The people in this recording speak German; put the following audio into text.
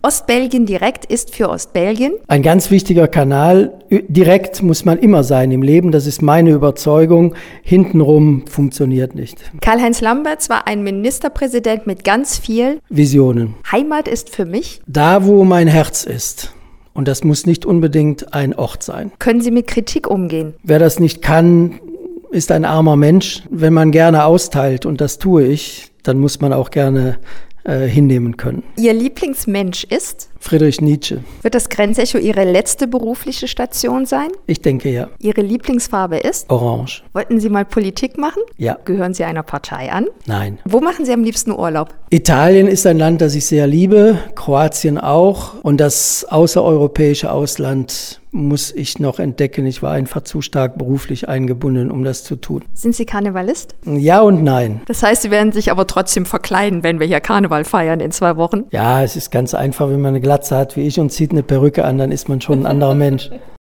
Ostbelgien direkt ist für Ostbelgien ein ganz wichtiger Kanal. Direkt muss man immer sein im Leben, das ist meine Überzeugung. Hintenrum funktioniert nicht. Karl-Heinz Lamberts war ein Ministerpräsident mit ganz viel Visionen. Heimat ist für mich. Da, wo mein Herz ist. Und das muss nicht unbedingt ein Ort sein. Können Sie mit Kritik umgehen? Wer das nicht kann, ist ein armer Mensch. Wenn man gerne austeilt, und das tue ich, dann muss man auch gerne hinnehmen können. Ihr Lieblingsmensch ist? Friedrich Nietzsche. Wird das Grenzecho Ihre letzte berufliche Station sein? Ich denke ja. Ihre Lieblingsfarbe ist? Orange. Wollten Sie mal Politik machen? Ja. Gehören Sie einer Partei an? Nein. Wo machen Sie am liebsten Urlaub? Italien ist ein Land, das ich sehr liebe, Kroatien auch. Und das außereuropäische Ausland muss ich noch entdecken. Ich war einfach zu stark beruflich eingebunden, um das zu tun. Sind Sie Karnevalist? Ja und nein. Das heißt, Sie werden sich aber trotzdem verkleiden, wenn wir hier Karneval feiern in 2 Wochen? Ja, es ist ganz einfach, wenn man eine Glatze hat wie ich und zieht eine Perücke an, dann ist man schon ein anderer Mensch.